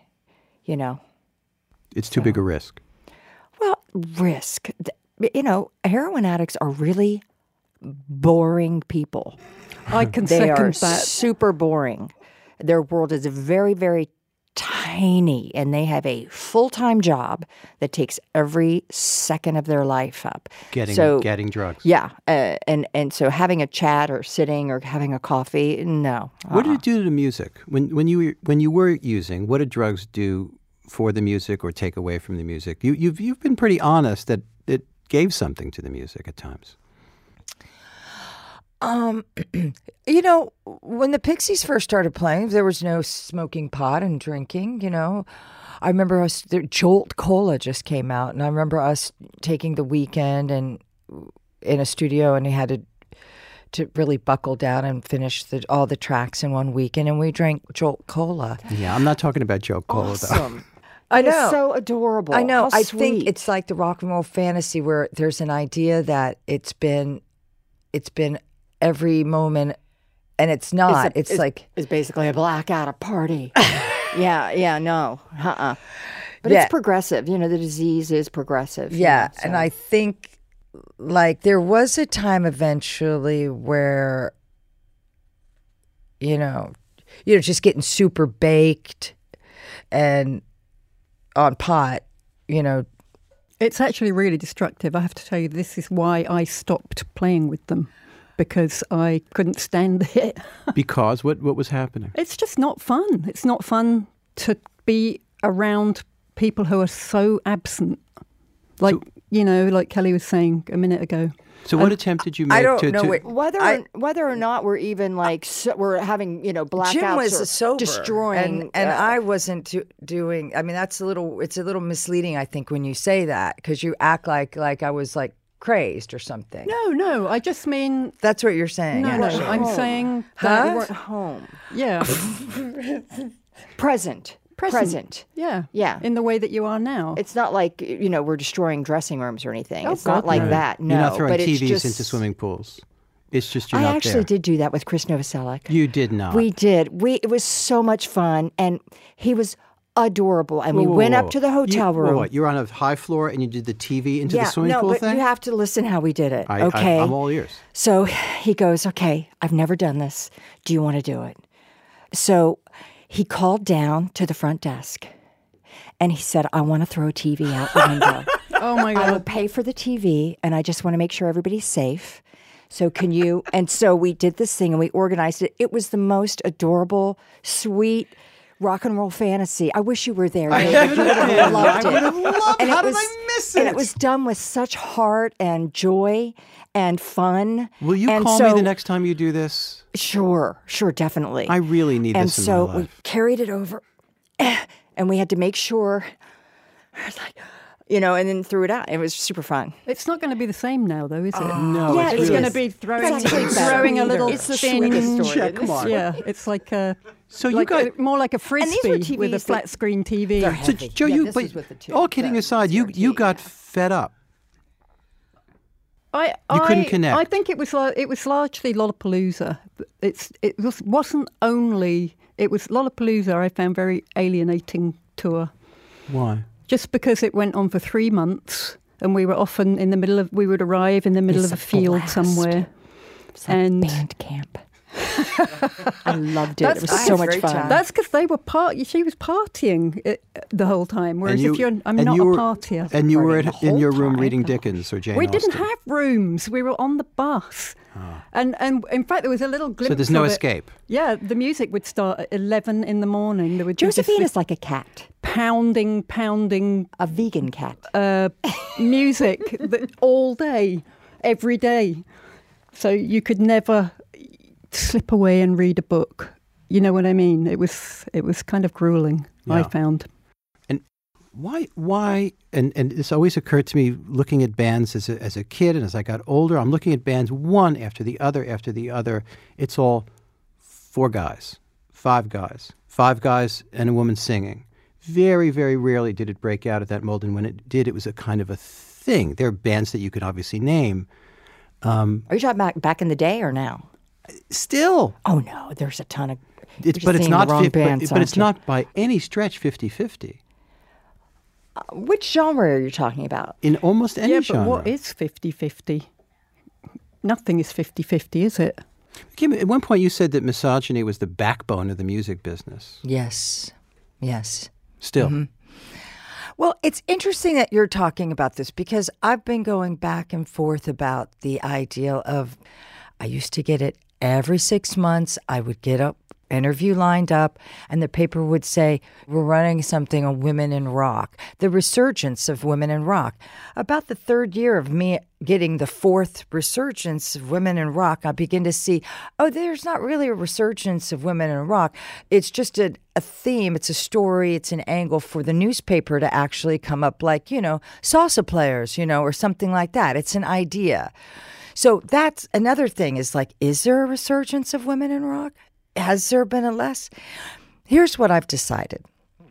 It's too big a risk. Well, risk. Heroin addicts are really boring people. I can they second are that. Super boring. Their world is very, very tiny, and they have a full-time job that takes every second of their life up. Getting drugs. Yeah, and so having a chat or sitting or having a coffee, no. What did it do to the music when you were using? What did drugs do for the music or take away from the music? You've been pretty honest that it gave something to the music at times. When the Pixies first started playing, there was no smoking pot and drinking, I remember Jolt Cola just came out, and I remember us taking the weekend and in a studio, and he had to really buckle down and finish all the tracks in one weekend, and we drank Jolt Cola. Yeah, I'm not talking about Jolt Cola, Awesome. I know. It's so adorable. I know. How I sweet. think it's like the rock and roll fantasy where there's an idea that it's been every moment, and it's not. It's basically a blackout, a party. No. But Yeah. it's progressive. The disease is progressive. Yeah, so. and I think there was a time eventually where just getting super baked and on pot, It's actually really destructive. I have to tell you, this is why I stopped playing with them, because I couldn't stand it. Because what was happening? It's just not fun. It's not fun to be around people who are so absent. Like Kelly was saying a minute ago. So what attempt did you make? I don't know. Whether or not we're even we're having blackouts Jim was or sober, destroying, and I wasn't doing. I mean, it's a little misleading, I think, when you say that, because you act like I was crazed or something. No. I just mean that's what you're saying. No, actually. I'm saying that you weren't home. Yeah, present. Yeah. In the way that you are now. It's not like, we're destroying dressing rooms or anything. Oh, it's not like that. No. You're not throwing but TVs it's just, into swimming pools. It's just you're not there. I actually did do that with Chris Novoselic. You did not. We did. It was so much fun, and he was adorable. And we went up to the hotel room. You're on a high floor and you did the TV into the swimming pool but thing? you have to listen how we did it. I'm all ears. So he goes, okay, I've never done this. Do you want to do it? So he called down to the front desk. And he said, I want to throw a TV out the window. Oh, my God. I will pay for the TV, and I just want to make sure everybody's safe. So can you? And so we did this thing, and we organized it. It was the most adorable, sweet rock and roll fantasy. I wish you were there, David. You would have loved it. I would have loved it. How did I miss it? And it was done with such heart and joy and fun. Will you call me the next time you do this? Sure, definitely. I really need this in my life. And so we carried it over. And we had to make sure, and then threw it out. It was super fun. It's not going to be the same now, though, is it? No, yeah, it's going to be throwing a little thin. Come on. Yeah, it's like a. So you got more like a frisbee with a flat screen TV. So Joe, but all kidding aside, you got fed up. You couldn't connect. I think it was largely Lollapalooza. It wasn't only. It was Lollapalooza I found very alienating tour. Why? Just because it went on for 3 months, and we were often in the middle of. We would arrive in the middle of a field somewhere, and band camp. I loved it. It was so much fun. That's because they were she was partying the whole time, whereas I'm not a partier. And you were in your room reading Dickens or Jane We Austen. didn't have rooms. We were on the bus. Oh. And in fact, there was a little glimpse. So there's no escape. Yeah, the music would start at 11 in the morning. There would Josephine is like a cat. Pounding. A vegan cat. Music all day, every day. So you could never slip away and read a book. You know what I mean? It was kind of grueling, I found. And why? And this always occurred to me looking at bands as a kid, and as I got older, I'm looking at bands one after the other after the other. It's all 4 guys, 5 guys, 5 guys and a woman singing. Very, very rarely did it break out of that mold, and when it did, it was a kind of a thing. There are bands that you could obviously name. Are you talking back in the day or now? Still. Oh no, there's a ton of. But it's not. But it's not by any stretch 50-50. Which genre are you talking about? In almost any genre. But what is 50-50? Nothing is 50-50, is it? Kim, at one point you said that misogyny was the backbone of the music business. Yes. Still. Mm-hmm. Well, it's interesting that you're talking about this because I've been going back and forth about the idea of, I used to get it every 6 months. I would get an interview lined up and the paper would say, we're running something on women in rock, the resurgence of women in rock. About the 3rd year of me getting the 4th resurgence of women in rock, I begin to see, there's not really a resurgence of women in rock. It's just a theme, it's a story, it's an angle for the newspaper to actually come up like, salsa players, or something like that. It's an idea. So that's another thing is like, is there a resurgence of women in rock? Has there been a less? Here's what I've decided.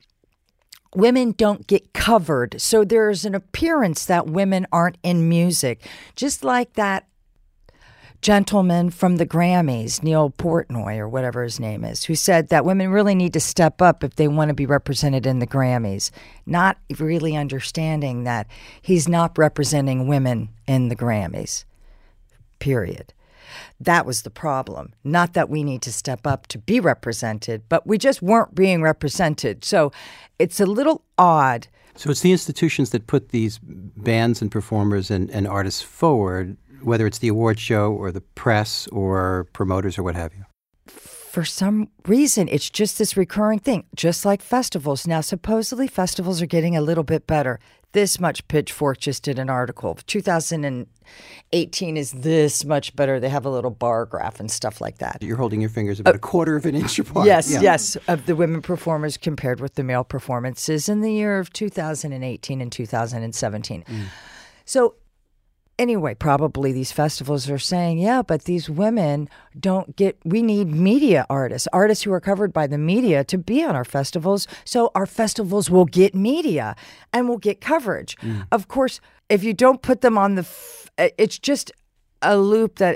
Women don't get covered, so there's an appearance that women aren't in music. Just like that gentleman from the Grammys, Neil Portnoy or whatever his name is, who said that women really need to step up if they want to be represented in the Grammys, not really understanding that he's not representing women in the Grammys, period. That was the problem. Not that we need to step up to be represented, but we just weren't being represented. So it's a little odd. So it's the institutions that put these bands and performers and artists forward, whether it's the award show or the press or promoters or what have you. For some reason, it's just this recurring thing, just like festivals. Now, supposedly festivals are getting a little bit better. This much, Pitchfork just did an article. 2018 is this much better. They have a little bar graph and stuff like that. You're holding your fingers about a quarter of an inch apart. Yes, of the women performers compared with the male performances in the year of 2018 and 2017. So anyway, probably these festivals are saying, but these women we need media artists who are covered by the media to be on our festivals. So our festivals will get media and will get coverage. Of course, if you don't put them on it's just a loop that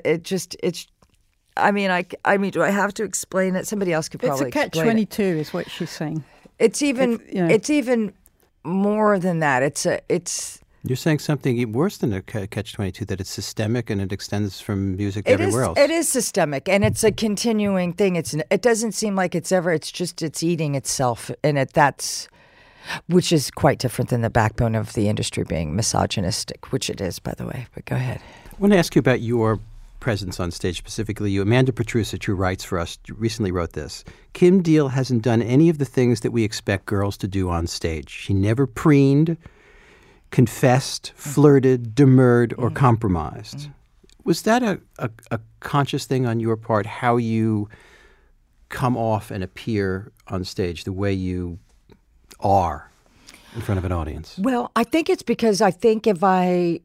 I mean, do I have to explain it? Somebody else could probably explain it. It's a catch-22 is what she's saying. It's even more than that. You're saying something worse than a catch-22, that it's systemic and it extends from music to everywhere else. It is systemic, and it's a continuing thing. It doesn't seem like it's eating itself, and which is quite different than the backbone of the industry being misogynistic, which it is, by the way. But go ahead. I want to ask you about your presence on stage, specifically you. Amanda Petrusich, who writes for us, recently wrote this. Kim Deal hasn't done any of the things that we expect girls to do on stage. She never preened, confessed, flirted, demurred, or compromised. Was that a conscious thing on your part, how you come off and appear on stage, the way you are in front of an audience? Well, I think it's because I think if I,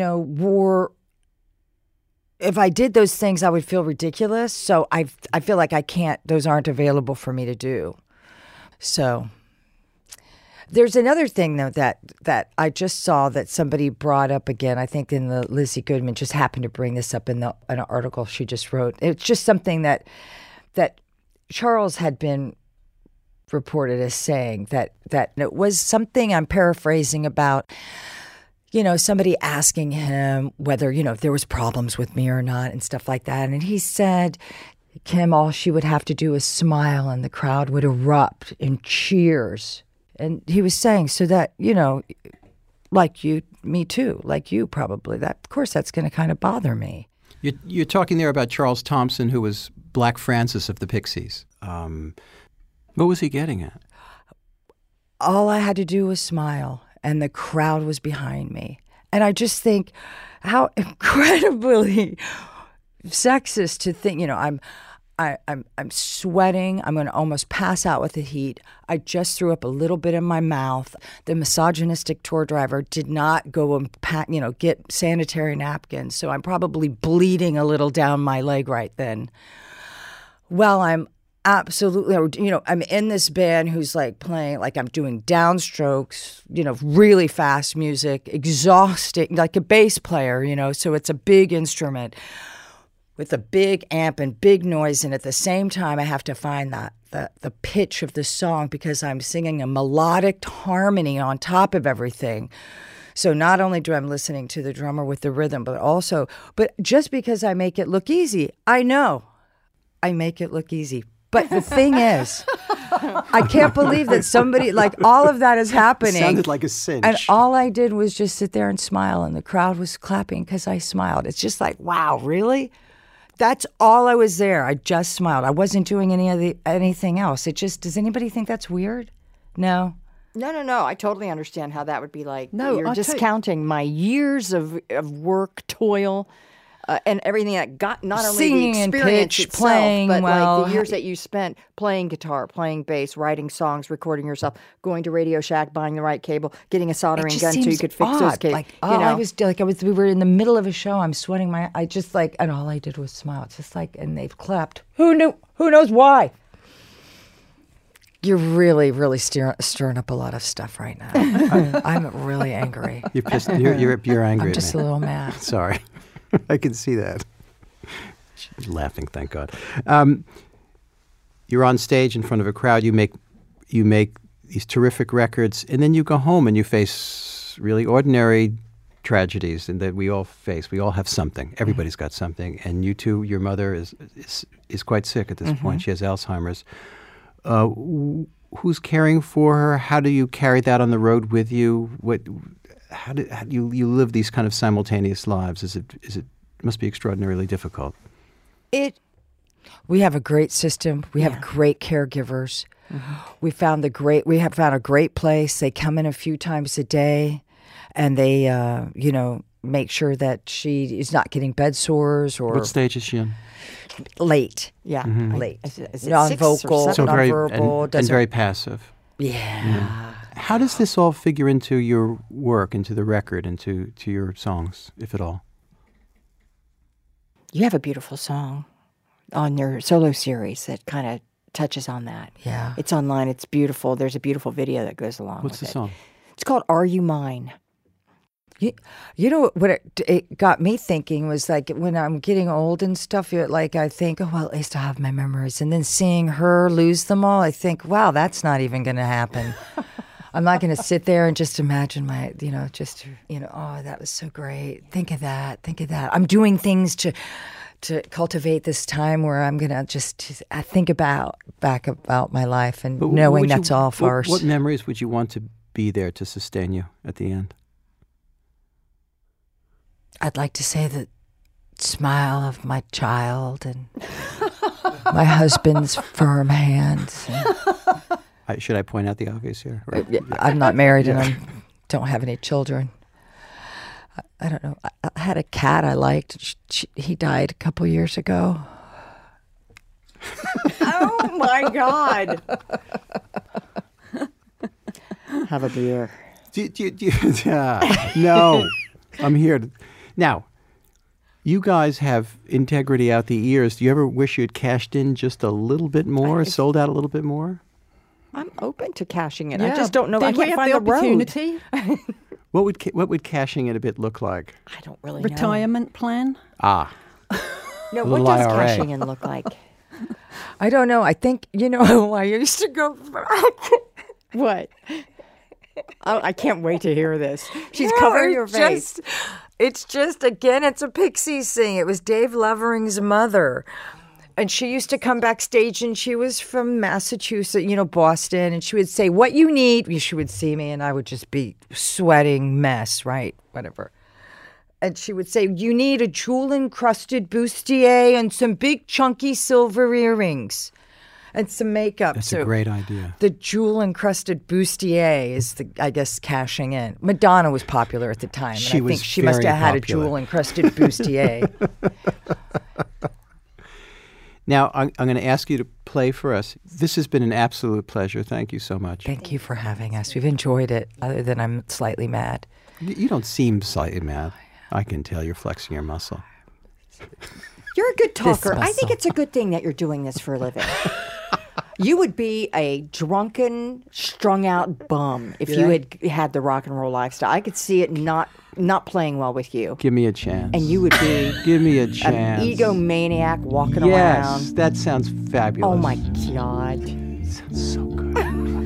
if I did those things, I would feel ridiculous. So I feel like those aren't available for me to do. So there's another thing, though, that I just saw that somebody brought up again. I think in the Lizzie Goodman just happened to bring this up in an article she just wrote. It's just something that Charles had been reported as saying that it was something, I'm paraphrasing, about, somebody asking him whether, if there was problems with me or not and stuff like that. And he said, Kim, all she would have to do was smile and the crowd would erupt in cheers. And he was saying, so that, like you, me too, like you probably, that of course that's going to kind of bother me. You're talking there about Charles Thompson, who was Black Francis of the Pixies. What was he getting at? All I had to do was smile, and the crowd was behind me. And I just think how incredibly sexist to think, I'm sweating. I'm going to almost pass out with the heat. I just threw up a little bit in my mouth. The misogynistic tour driver did not go and get sanitary napkins, so I'm probably bleeding a little down my leg right then. Well, I'm absolutely, I'm in this band who's like playing, like I'm doing downstrokes, really fast music, exhausting, like a bass player, so it's a big instrument with a big amp and big noise, and at the same time I have to find the pitch of the song because I'm singing a melodic harmony on top of everything. So not only do I'm listening to the drummer with the rhythm, but just because I make it look easy, I know I make it look easy. But the thing is, I can't believe that somebody, like, all of that is happening. It sounded like a cinch. And all I did was just sit there and smile, and the crowd was clapping because I smiled. It's just like, wow, really? That's all I was there. I just smiled. I wasn't doing anything else. Does anybody think that's weird? No. No. I totally understand how that would be like. No, you're discounting my years of work, toil, and everything that got not only singing the experience pitch, itself, playing but well, like the years that you spent playing guitar, playing bass, writing songs, recording yourself, going to Radio Shack, buying the right cable, getting a soldering gun so you could fix those cables. Like, we were in the middle of a show. I'm sweating and all I did was smile. It's just like, and they've clapped. Who knew? Who knows why? You're really, really stirring up a lot of stuff right now. I'm really angry. You're pissed. You're angry. I'm just a little mad. Sorry. I can see that. She's laughing, thank God. You're on stage in front of a crowd. You make these terrific records, and then you go home and you face really ordinary tragedies, and that we all face. We all have something. Everybody's got something. And you too. Your mother is quite sick at this point. She has Alzheimer's. Who's caring for her? How do you carry that on the road with you? How do you live these kind of simultaneous lives? It must be extraordinarily difficult. We have a great system. We have great caregivers. Mm-hmm. We have found a great place. They come in a few times a day, and they make sure that she is not getting bed sores or. What stage is she in? Late. Yeah, late. Is it non-vocal, nonverbal, and very passive. Yeah. How does this all figure into your work, into the record, into your songs, if at all? You have a beautiful song on your solo series that kind of touches on that. Yeah. It's online. It's beautiful. There's a beautiful video that goes along with it. What's the song? It's called Are You Mine? You know what it got me thinking was like when I'm getting old and stuff, like I think, oh, well, at least I have my memories. And then seeing her lose them all, I think, wow, that's not even going to happen. I'm not going to sit there and just imagine oh, that was so great. Think of that. I'm doing things to cultivate this time where I'm going to just think back about my life and knowing that's all farce. What memories would you want to be there to sustain you at the end? I'd like to say the smile of my child and my husband's firm hands. Should I point out the obvious here? Right? I'm not married and I don't have any children. I don't know. I had a cat I liked. He died a couple years ago. Oh, my God. Have a beer. No, I'm here. Now, you guys have integrity out the ears. Do you ever wish you had cashed in just a little bit more, sold out a little bit more? I'm open to cashing it. I just don't know. I can't find the opportunity. What would cashing it a bit look like? I don't really know. Retirement plan? No, what does IRA. Cashing in look like? I don't know. I think, I used to go... What? I can't wait to hear this. She's covering her face. It's just, again, it's a Pixies thing. It was Dave Levering's mother. And she used to come backstage, and she was from Massachusetts, Boston. And she would say, "What you need?" She would see me, and I would just be sweating mess, right? Whatever. And she would say, "You need a jewel-encrusted bustier and some big chunky silver earrings and some makeup." That's a great idea. The jewel-encrusted bustier is, I guess, cashing in. Madonna was popular at the time. She and I was think she must have had a popular. jewel-encrusted bustier. Now, I'm going to ask you to play for us. This has been an absolute pleasure. Thank you so much. Thank you for having us. We've enjoyed it, other than I'm slightly mad. You don't seem slightly mad. I can tell you're flexing your muscle. You're a good talker. I think it's a good thing that you're doing this for a living. You would be a drunken, strung-out bum if you had the rock and roll lifestyle. I could see it not playing well with you. Give me a chance. And you would be Give me a chance. An egomaniac walking around. Yes, that sounds fabulous. Oh, my God. Sounds so good.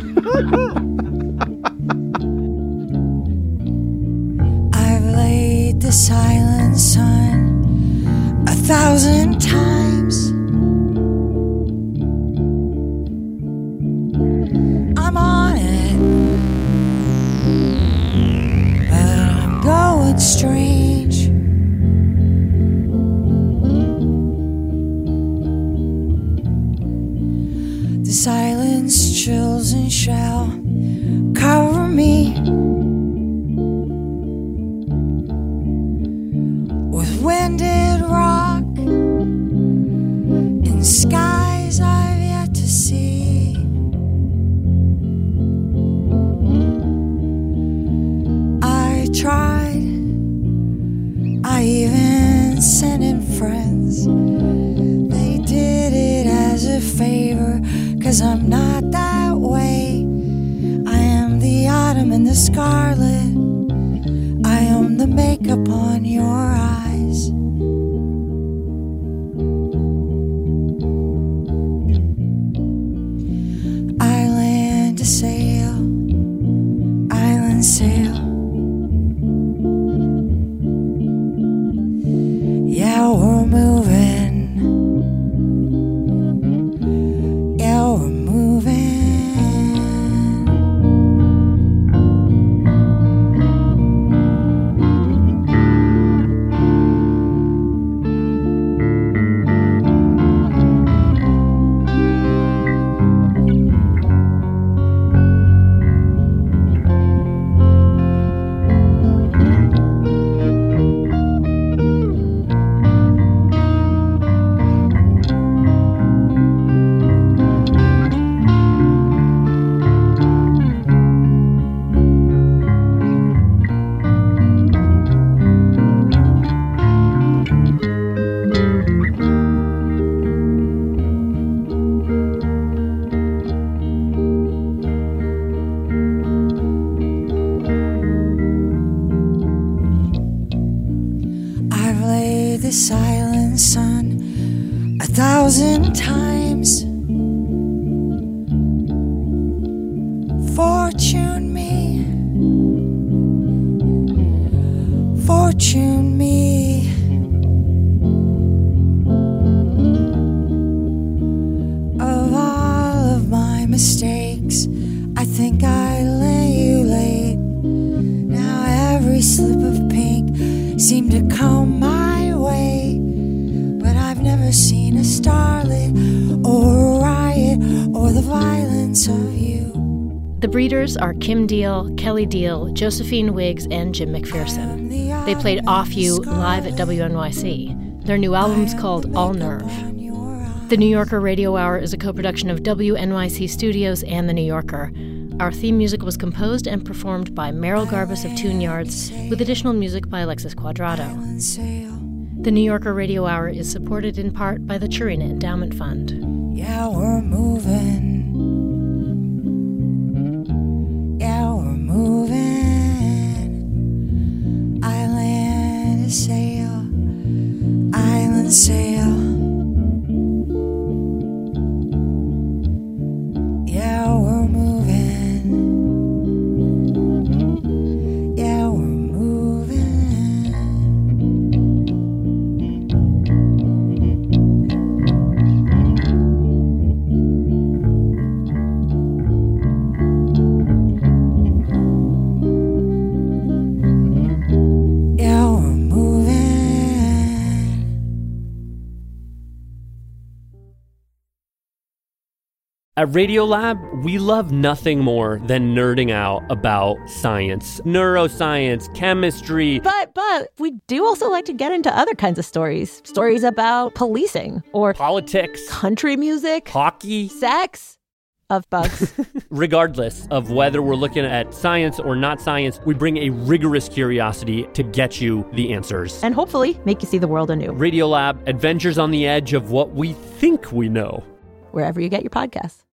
I've laid the silent sun 1,000 times. I'm on it, but I'm going strange. The silence chills and shall cover me with winded rock in skies I've yet to see. I tried, I even sent in friends. They did it as a favor, 'cause I'm not that way. I am the autumn and the scarlet. I am the makeup on your eyes. Island to sail, island sail. Yeah, we're moving. Yeah, we're moving. I've laid the silent sun 1,000 times. Fortune me, fortune me. Of all of my mistakes, I think I lay you late. Now every slip of pink seemed to come my way, but I've never seen a starlet or a riot or the violence of you. The Breeders are Kim Deal, Kelly Deal, Josephine Wiggs, and Jim McPherson. They played Off You live at WNYC. Their new album's called All Nerve. The New Yorker Radio Hour is a co-production of WNYC Studios and The New Yorker. Our theme music was composed and performed by Meryl Garbus of Tune Yards, with additional music by Alexis Quadrado. The New Yorker Radio Hour is supported in part by the Churina Endowment Fund. Yeah, we're moving. Yeah, we're moving. Island sail, island sail. Yeah, we're moving. Yeah, we're moving. At Radiolab, we love nothing more than nerding out about science, neuroscience, chemistry. But we do also like to get into other kinds of stories. Stories about policing or politics, country music, hockey, sex. Of bugs. Regardless of whether we're looking at science or not science, we bring a rigorous curiosity to get you the answers. And hopefully make you see the world anew. Radiolab, adventures on the edge of what we think we know. Wherever you get your podcasts.